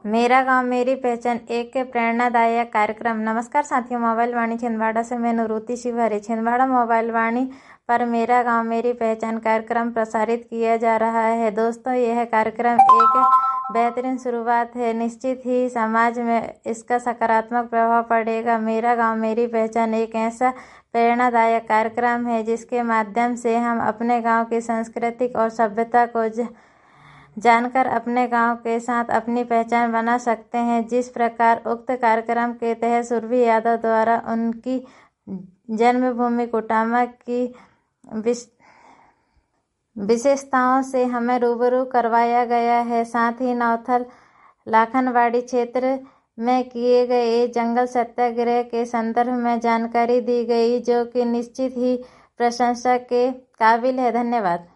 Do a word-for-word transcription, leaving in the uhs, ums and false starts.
मेरा गांव मेरी पहचान एक प्रेरणादायक कार्यक्रम। नमस्कार साथियों, मोबाइल वाणी छिंदवाड़ा से मैं निवृत्ति शिवहरे। छिंदवाड़ा मोबाइल वाणी पर मेरा गांव मेरी पहचान कार्यक्रम प्रसारित किया जा रहा है। दोस्तों, यह कार्यक्रम एक बेहतरीन शुरुआत है। निश्चित ही समाज में इसका सकारात्मक प्रभाव पड़ेगा। मेरा गांव मेरी पहचान एक ऐसा प्रेरणादायक कार्यक्रम है जिसके माध्यम से हम अपने गांव की संस्कृति और सभ्यता को जानकर अपने गांव के साथ अपनी पहचान बना सकते हैं। जिस प्रकार उक्त कार्यक्रम के तहत सुरभि यादव द्वारा उनकी जन्मभूमि कुटामा की विशेषताओं से हमें रूबरू करवाया गया है। साथ ही नौथल लाखनवाड़ी क्षेत्र में किए गए जंगल सत्याग्रह के संदर्भ में जानकारी दी गई, जो कि निश्चित ही प्रशंसा के काबिल है। धन्यवाद।